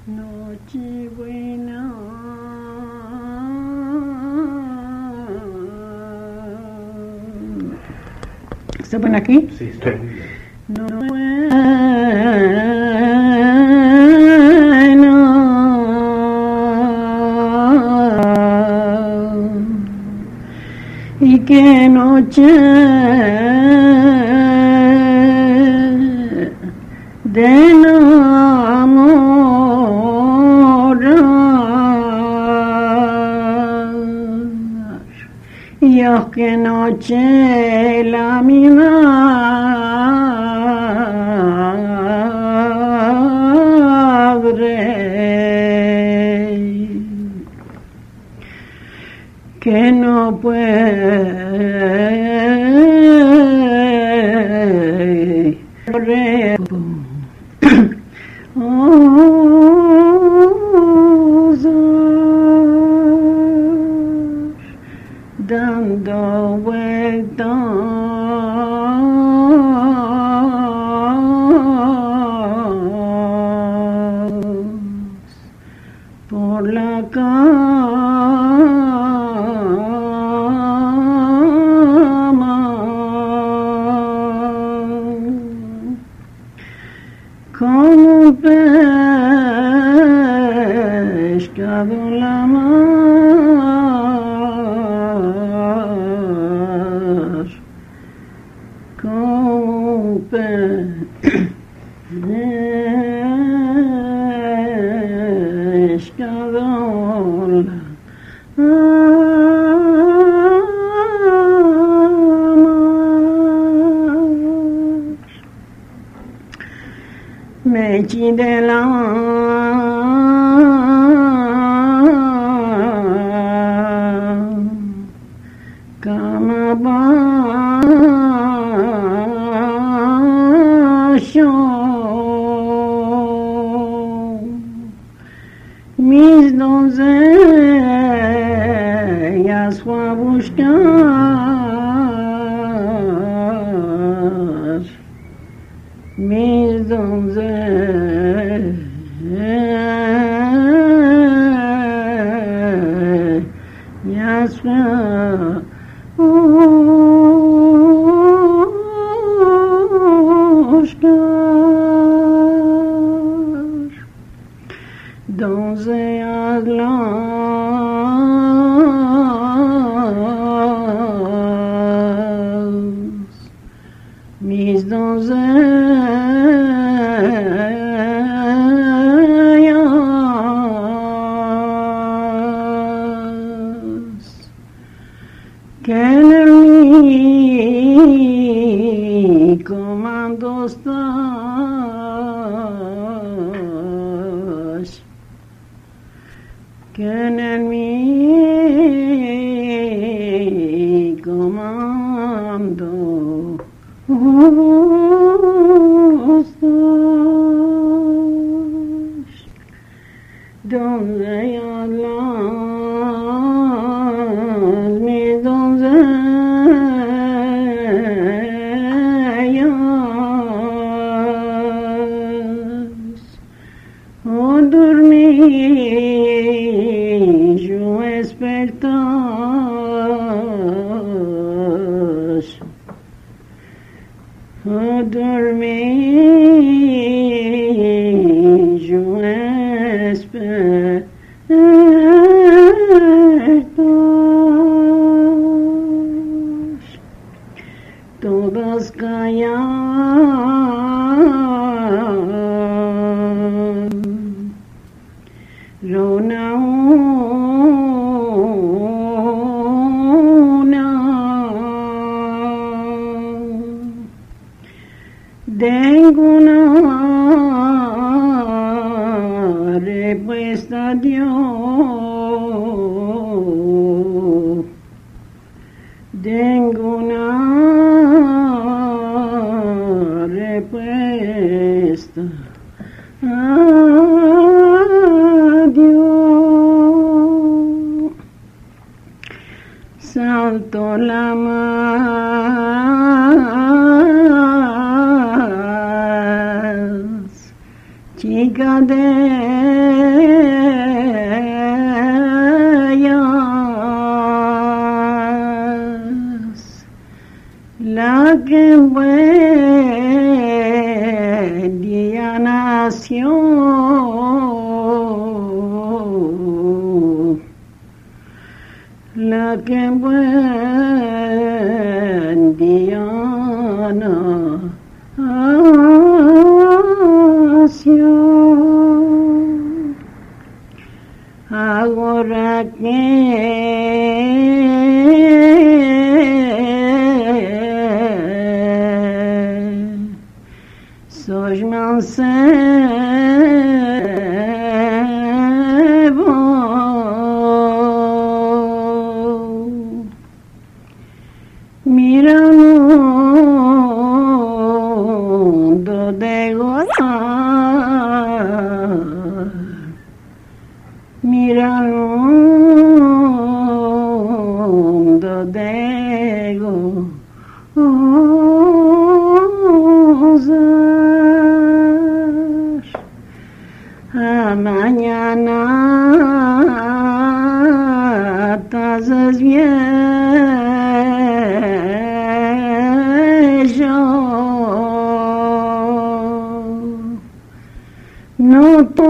Nochebuena, ¿está buena aquí? Sí, está muy bien. Y qué noche de enamorar, y oh, qué noche la mi madre, que no puede dando vueltas por la cama, como un pescado en la mar, como un pescado en la mar. Me eché de la cama abajo, mis doncellas fue a buscar, mis doncellas fue a buscar, doncellas mis doncellas, que en el mi comando estás, que en el mi comando estás, donde hablas, mis doncellas, oh, dormí yo espertas, oh, dormí yo espertas, todas callan, una tengo una respuesta a Dios, tengo una respuesta a Dios. Salto la más chica de ellas, la que en buen día nació, la que en buen día nació. Agora que sois mancebo, mira mundo de gozar, mira mundo de gozar. Mañana estás viejo, no